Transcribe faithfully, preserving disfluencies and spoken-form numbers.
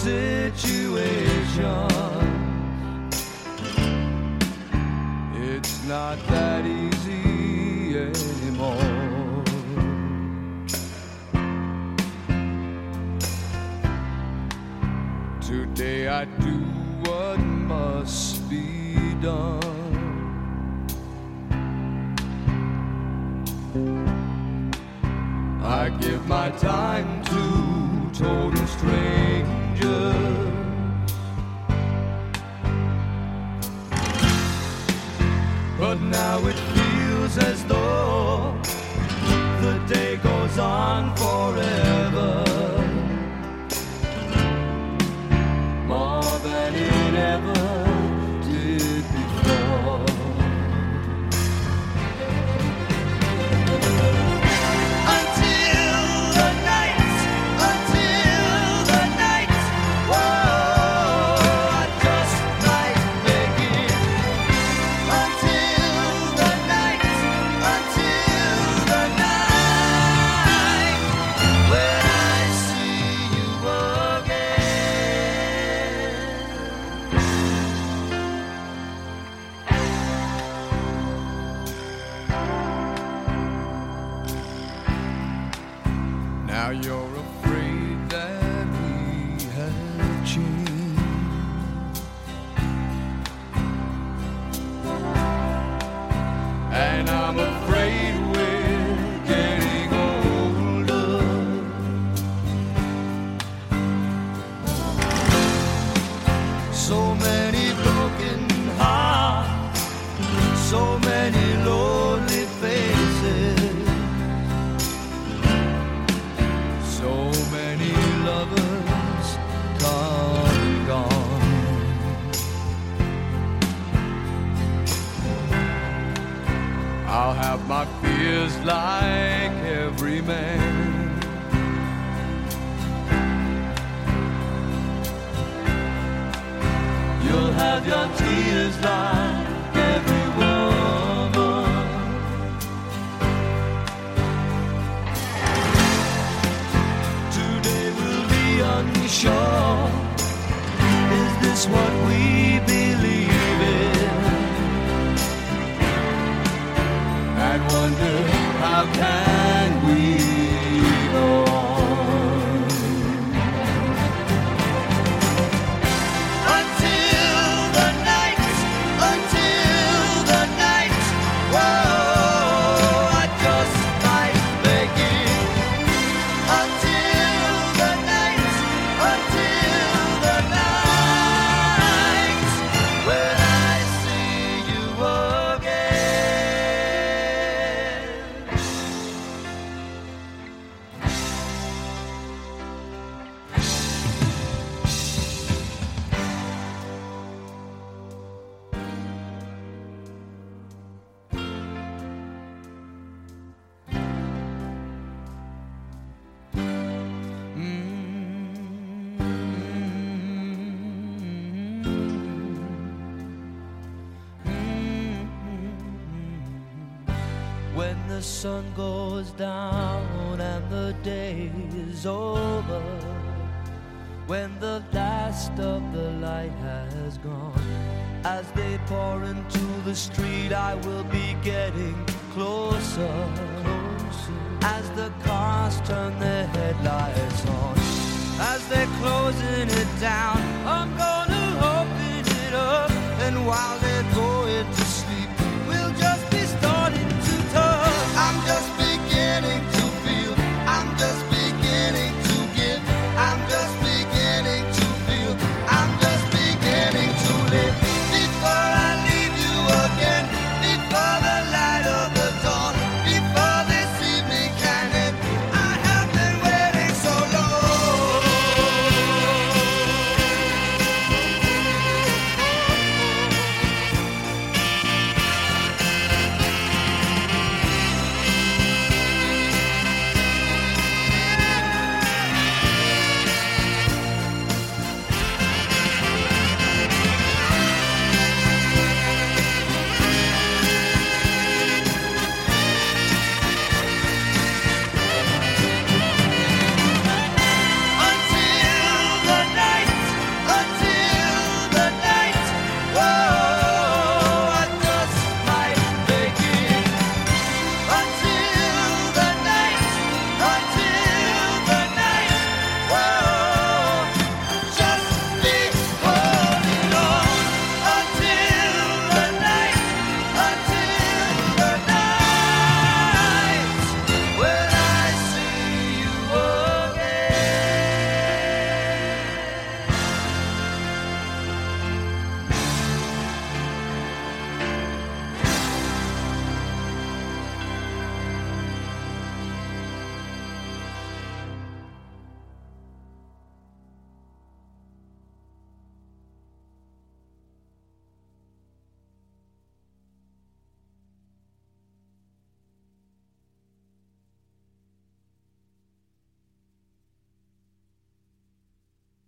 situation. It's not that easy anymore. Today I do what must be done. I give my time to total strangers. But now it feels as though the day goes on forever, more than it ever did before. Now you're afraid that we have changed, and I'm afraid we're getting older. So many broken hearts, so many lonely faces, so many lovers come and gone. I'll have my fears like every man. You'll have your tears like every woman. Today we'll be unsure. Is this what we believe in? And wonder how can we go on? When the sun goes down and the day is over, when the last of the light has gone, as they pour into the street, I will be getting closer, closer. As the cars turn their